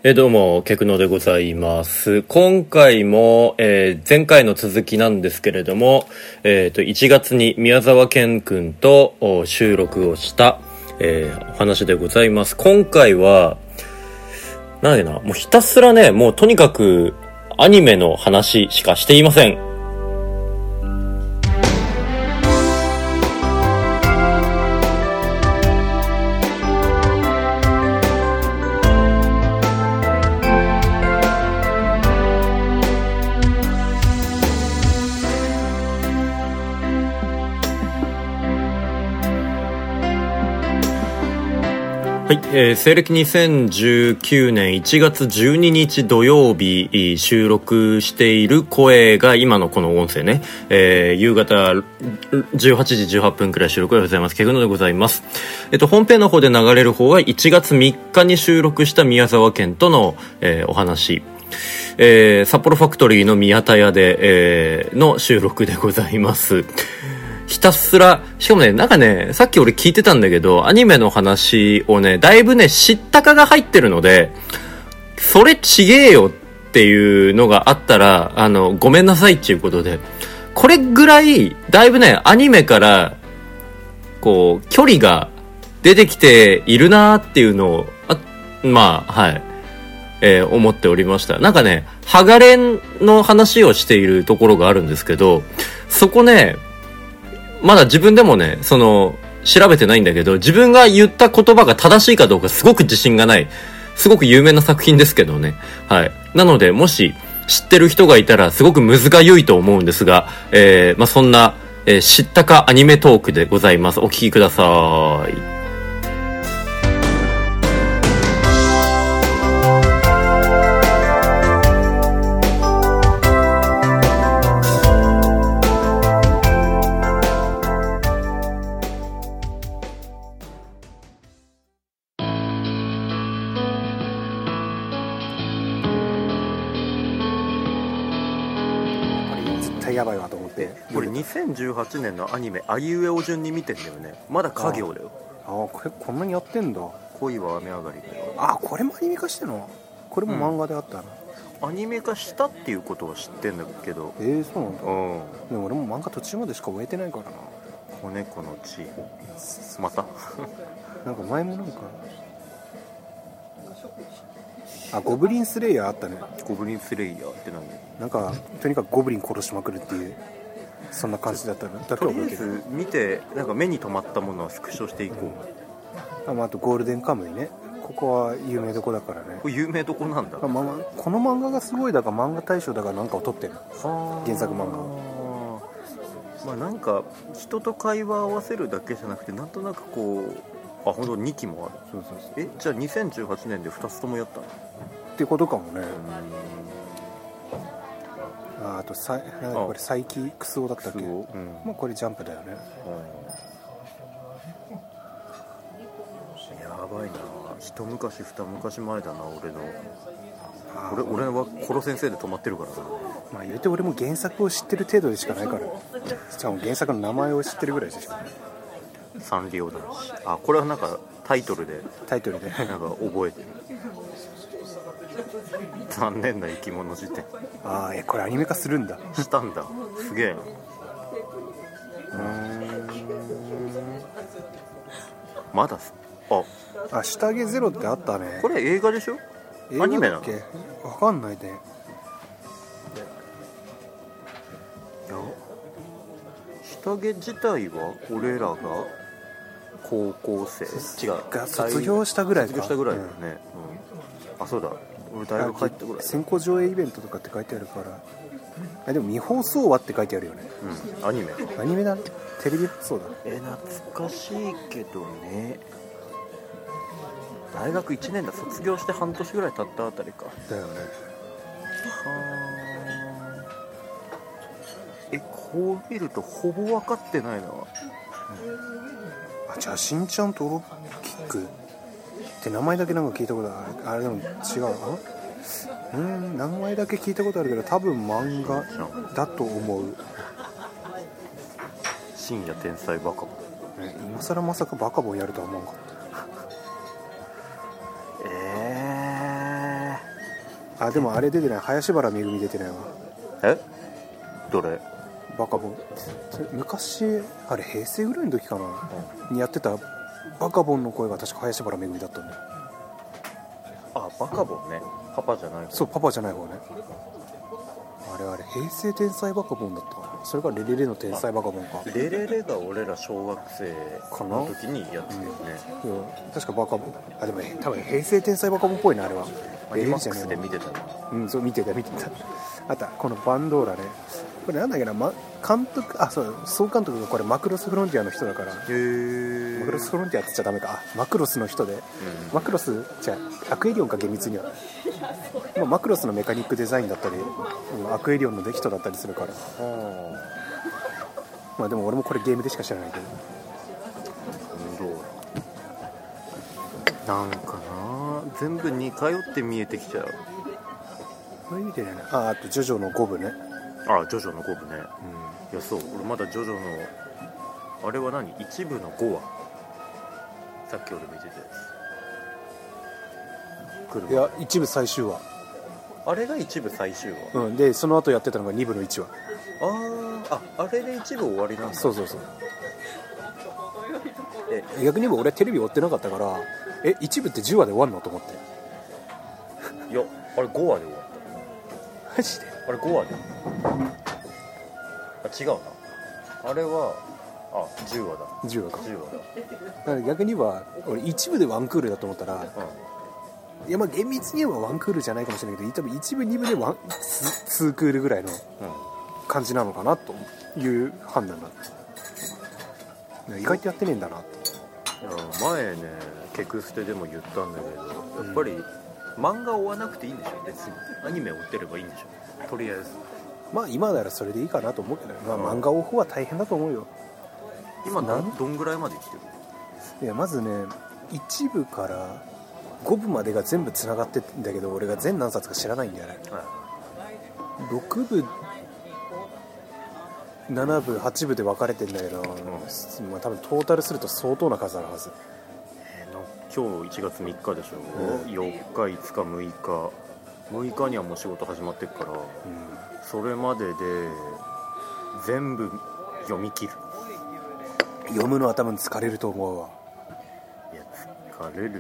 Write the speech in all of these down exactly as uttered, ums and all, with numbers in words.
えー、どうもケクノでございます。今回も、えー、前回の続きなんですけれども、えー、といちがつに宮沢賢くんと収録をした、えー、お話でございます。今回はなんだっけな、もうひたすらね、もうとにかくアニメの話しかしていません。はい、えー、西暦にせんじゅうきゅうねんいちがつじゅうににち土曜日収録している声が今のこの音声ね、えー、夕方じゅうはちじじゅうはっぷんくらい収録でございます。ケグノでございます。えっと本編の方で流れる方はいちがつみっかに収録した宮沢賢との、えー、お話、えー、札幌ファクトリーの宮田屋で、えー、の収録でございます。ひたすら、しかもね、なんかね、さっき俺聞いてたんだけど、アニメの話をね、だいぶね、知ったかが入ってるので、それちげえよっていうのがあったら、あの、ごめんなさいっていうことで、これぐらい、だいぶね、アニメから、こう、距離が出てきているなーっていうのを、あ、まあ、はい、えー、思っておりました。なんかね、ハガレンの話をしているところがあるんですけど、そこね、まだ自分でもね、その、調べてないんだけど、自分が言った言葉が正しいかどうかすごく自信がない。すごく有名な作品ですけどね。はい。なので、もし知ってる人がいたらすごくむずがゆいと思うんですが、えー、まあ、そんな、えー、知ったかアニメトークでございます。お聞きください。 やばいわと思って、 これにせんじゅうはちねんのアニメあいうえお順に見てんだよね。まだ家業だよ。 ああ、これこんなにやってんだ。 恋は雨上がりだよ。 あ、これもアニメ化してんの。これも漫画であったな、 うん、アニメ化したっていうことは知ってんだけど。 えー、そうなんだ、 うん、 でも俺も漫画途中までしか終えてないからな。 子猫の血またなんか前もなんかあ、ゴブリンスレイヤーあったね。 ゴブリンスレイヤーって何？ なんかとにかくゴブリン殺しまくるっていう、そんな感じだったのだけとりあえず見て、なんか目に留まったものはスクショしていこう、うん、あ, あとゴールデンカムイね。ここは有名どこだからね。 これ有名どこなんだ。 あ、まあ、この漫画がすごいだから漫画大賞だからなんかを撮ってる、原作漫画は。 まあなんか人と会話を合わせるだけじゃなくて、なんとなくこう、あ、本当ににきもある。 そうそうそう。 え、じゃあにせんじゅうはちねんでふたつともやったのってことかもね。あ, あとさ、なんかこれサイキクスオだったっけ、うん、まあこれジャンプだよね。 やばいな、一昔二昔前だな俺の。俺, 俺はコロ先生で止まってるからな。 まあ言うて俺も原作を知ってる程度でしかないから、しかも原作の名前を知ってるぐらいでしかない。 サンリオ男子。あ、これはなんかタイトルでタイトルでなんか覚えてる残念な生き物辞典。 ああ、これアニメ化するんだ。 したんだ。すげえな。うーん、まだああ、下着ゼロってあったね。 これ映画でしょ？アニメなの？ わかんないね。いや、下着自体は俺らが高校生、違う、 が卒業したぐらいか。 卒業したぐらいだよね、うんうん、あ、そうだ、俺大学入ったぐらい。 先行上映イベントとかって書いてあるから。あ、でも未放送はって書いてあるよね。 うん、アニメアニメだね。テレビ放送だ。 え、懐かしいけどね。大学いちねんだ。卒業して半年ぐらい経ったあたりかだよね。 はー、え、こう見るとほぼ分かってないな、うん、 あ、じゃあしんちゃんとロッキックって名前だけなんか聞いたことある。あれでも違う。うん、名前だけ聞いたことあるけど多分漫画だと思う。 深夜天才バカボン、 ね、今更まさかバカボンやるとは思うかった。 えあでもあれ出てない、林原めぐみ出てないわ。 えどれ？ バカボン。昔あれ平成ぐらいの時かな、うん、にやってたバカボンの声が確か林原めぐみだったんだよ。 あバカボンね、パパじゃない方。 そうパパじゃない方ね。あれあれ平成天才バカボンだったかな、それからレレレの天才バカボンか。 レレレが俺ら小学生の時にやってるよね、 うんうん、確かバカボン、あでも多分平成天才バカボンっぽいなあれは。 レレレじゃねえで見てたな。 うんそう見てた見てた。あとこのバンドーラね、これなんだっけな、ま、監督、あそう総監督がこれマクロスフロンティアの人だから。へー。 マクロスフロンティアって言っちゃダメか、あマクロスの人で、うん、マクロスじゃアクエリオンか厳密にはまあマクロスのメカニックデザインだったり、うん、アクエリオンの人だったりするから。まあでも俺もこれゲームでしか知らないけど。 なんかな全部似通って見えてきちゃう。 これ見てないな。ああとジョジョのご部ね。 あジョジョのご部ね、うん、いやそう俺まだジョジョのあれは何一部のごわさっき俺見てたやつ。いや一部最終話。 あれが一部最終話、 うん、でその後やってたのがに部のいちわ。 あーああれで一部終わりなんだ。 そうそうそう。え逆に言えば俺テレビ追ってなかったからえ一部ってじゅうわで終わんのと思って。 いやあれごわで終わった。 マジであれごわであ違うなあれはあじゅうわだじゅうわかじゅうわだ。 だから逆に言えば俺一部でワンクールだと思ったら、うんいやまあ厳密に言えばワンクールじゃないかもしれないけど多分一部二部でワンツークールぐらいの感じなのかなという判断だった。意外とやってねえんだなと。 いや前ねケクステでも言ったんだけどやっぱり、うん、漫画追わなくていいんでしょ別に。アニメ追ってればいいんでしょとりあえず。 まあ今ならそれでいいかなと思うけど、まあ、漫画追う方は大変だと思うよ。 今どんぐらいまで来てる？ いやまずね一部からご部までが全部つながってんだけど俺が全何冊か知らないんだよね、はい、ろくぶななぶはちぶで分かれてんだけど、うんまあ、多分トータルすると相当な数あるはず。 えー、今日いちがつみっかでしょ、うん、よっかいつかむいかむいかにはもう仕事始まってるから、うん、それまでで全部読み切る。 読むのは多分疲れると思うわ。 いや疲れるな、うん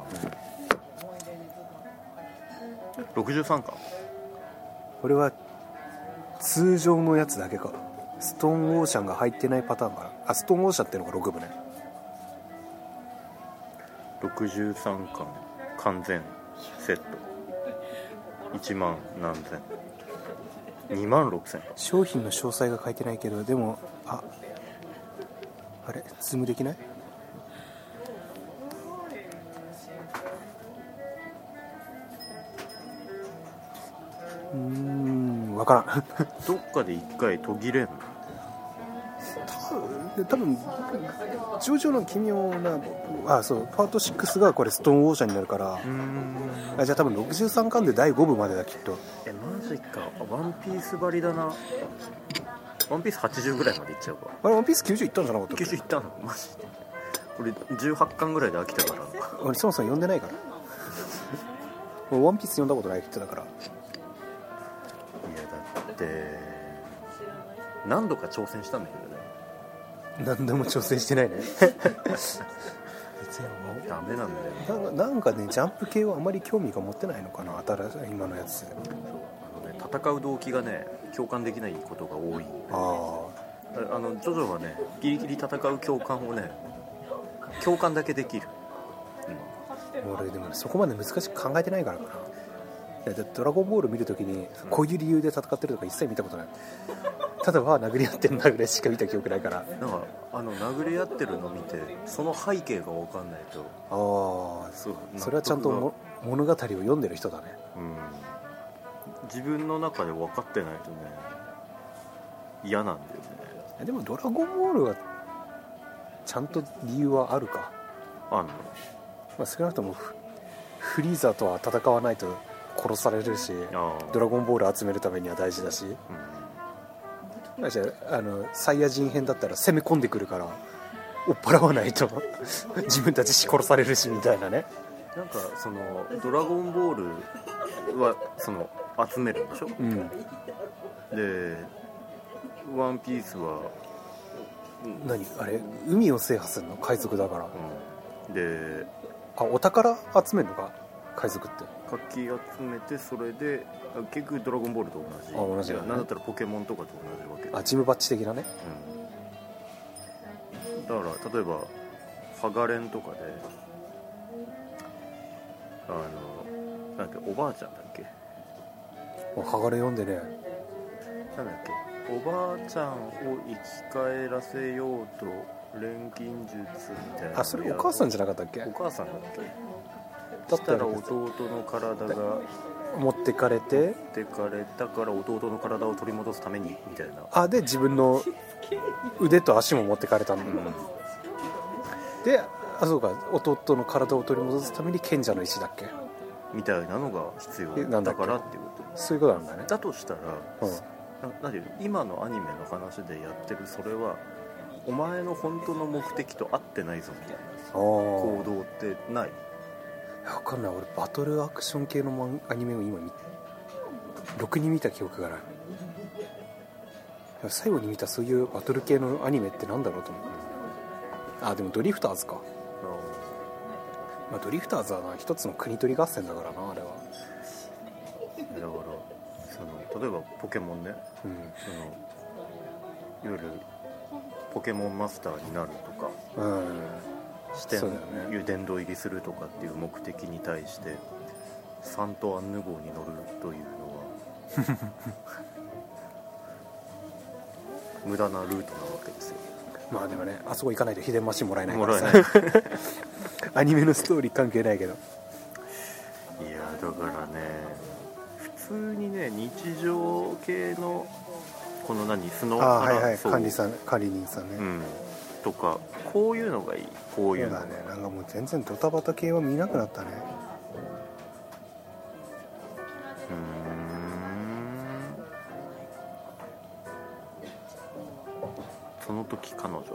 ろくじゅうさんかん。 これは通常のやつだけか。ストーンオーシャンが入ってないパターンかな。あストーンオーシャンってのがろくぶね。 ろくじゅうさんかん完全セットいちまん何千にまんろくせん。 商品の詳細が書いてないけどでもああれズームできない？うーん分からんどっかで一回途切れんの？ 多分ジョジョの奇妙なあそうパートろくがこれストーンオーシャンになるから。うーんあじゃあ多分ろくじゅうさんかんでだいごぶまでだきっと。 えマジかワンピース張りだな。ワンピースはちじゅうぐらいまでいっちゃうか。 あれワンピースきゅうじゅういったんじゃなかったっけ？ きゅうじゅういったのマジで。俺じゅうはちかんぐらいで飽きたから。 俺そもそも読んでないからワンピース読んだことない人だから。いやだって何度か挑戦したんだけどね。 何度も挑戦してないねダメなんだよ。 な, なんかねジャンプ系はあまり興味が持ってないのかな新しい今のやつ。そうあの、ね、戦う動機がね共感できないことが多い。ああのジョジョはねギリギリ戦う共感をね共感だけできる。 今俺でも、ね、そこまで難しく考えてないからかな。いやドラゴンボール見るときにこういう理由で戦ってるとか一切見たことない。ただは殴り合ってるんだぐらいしか見た記憶ないから。 なんかあの殴り合ってるの見てその背景が分かんないと。 ああ そ, それはちゃんとも物語を読んでる人だね。うん自分の中で分かってないとね嫌なんだよね。 でもドラゴンボールはちゃんと理由はあるか。 あんの、 まあ、少なくとも フ, フリーザとは戦わないと殺されるしドラゴンボール集めるためには大事だし、うん、じゃあ、あのサイヤ人編だったら攻め込んでくるから追っ払わないと自分たち殺されるしみたいなね。 なんかそのドラゴンボールはその集めるんでしょ、 うん、 でワンピースは何あれ海を制覇するの海賊だから、 うん、であお宝集めるのか海賊ってかき集めてそれで結局ドラゴンボールと同じあ同じだねなんだったらポケモンとかと同じわけあジムバッジ的なね、 うん、だから例えばハガレンとかであのなんだっけおばあちゃんだっけハガレン読んでねなんだっけおばあちゃんを生き返らせようと錬金術みたいなあそれお母さんじゃなかったっけお母さんだっけだしたら弟の体が持ってかれて持ってかれたから弟の体を取り戻すためにみたいなあで自分の腕と足も持ってかれたんだ、うん、であそうか弟の体を取り戻すために賢者の石だっけみたいなのが必要だからっていうことそういうことなんだねだとしたら、 うん、 ななんていうの今のアニメの話でやってるそれはお前の本当の目的と合ってないぞみたいな行動ってない分かんない俺バトルアクション系のアニメを今ろくに見た記憶がない最後に見たそういうバトル系のアニメってなんだろうと思ってあでもドリフターズか、まあ、ドリフターズはな一つの国取り合戦だからなあれはだからその例えばポケモンね、うん、そのいわゆるポケモンマスターになるとか、うん、視点油殿堂入りするとかっていう目的に対してサントアンヌ号に乗るというのは無駄なルートなわけですよ。 まあでもねあそこ行かないと秘伝マシンもらえないからさもらえないアニメのストーリー関係ないけどいやだからね普通にね日常系のこの何スノーあはいはい管理さん管理人さんね、 うん、とかこういうのがいいこういうのそうだねなんかもう全然ドタバタ系は見なくなったねうーんその時彼女は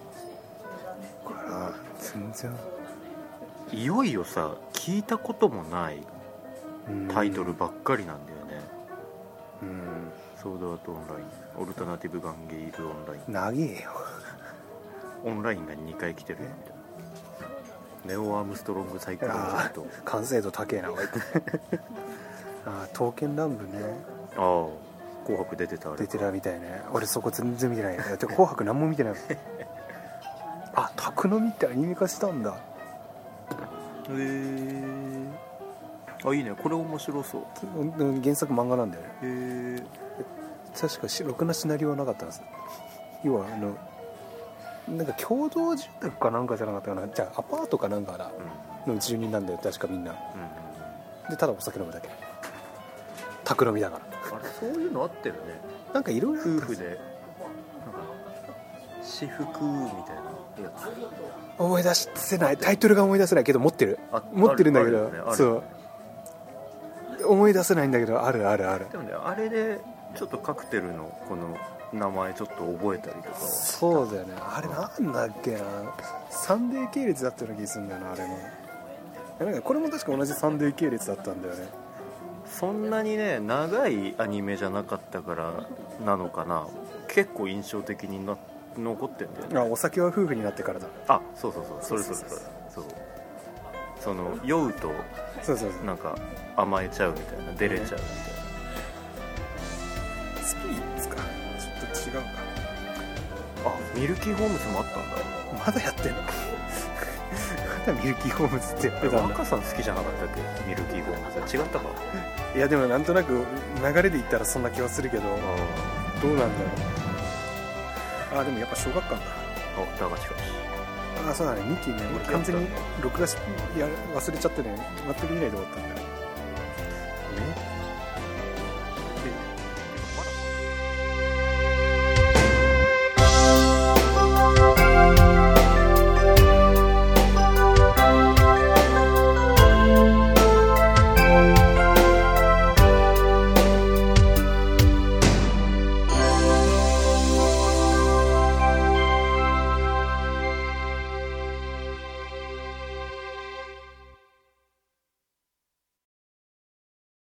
から全然いよいよさ聞いたこともないタイトルばっかりなんだよねうんソードアートオンラインオルタナティブガンゲイルオンライン長えよオンラインがにかい来てるみたいなネオアームストロングサイクロンジェット完成度高えなおいああ刀剣乱舞ねああ紅白出てたあれ出てたみたいね俺そこ全然見てないで紅白何も見てないあ宅飲みってアニメ化したんだへえあいいねこれ面白そう原作漫画なんだよねへえ確かろくなシナリオはなかったんです要はあのなんか共同住宅かなんかじゃなかったかなじゃあアパートかなんかだ、うん、の住人なんだよ確かみんな、うんうん、でただお酒飲むだけ宅飲みだからあれそういうのあってるねなんかいろいろ夫婦でなんか私服みたいなやつ思い出せないタイトルが思い出せないけど持ってる持ってるんだけど、ね、そう思い出せないんだけどあるあるあるでもねあれでちょっとカクテルのこの名前ちょっと覚えたりとかそうだよねあれなんだっけなサンデー系列だったような気がするんだよなあれのなんかこれも確か同じサンデー系列だったんだよねそんなにね長いアニメじゃなかったからなのかな結構印象的にな残ってんだよねあお酒は夫婦になってからだあそうそうそうそれそれそれそうその酔うとそうそうそうなんか甘えちゃうみたいな出れちゃうみたいな、 スピリッツかちょっと違うかあミルキーホームズもあったんだまだやってんのまだミルキーホームズってやってたんだ若さん好きじゃなかったっけミルキーホームズ違ったかいやでもなんとなく流れで言ったらそんな気はするけどどうなんだろうあでもやっぱ小学館だあだがしかしあそうだねミッキーね俺完全に録画しや忘れちゃってね全く見ないで終わったんだよ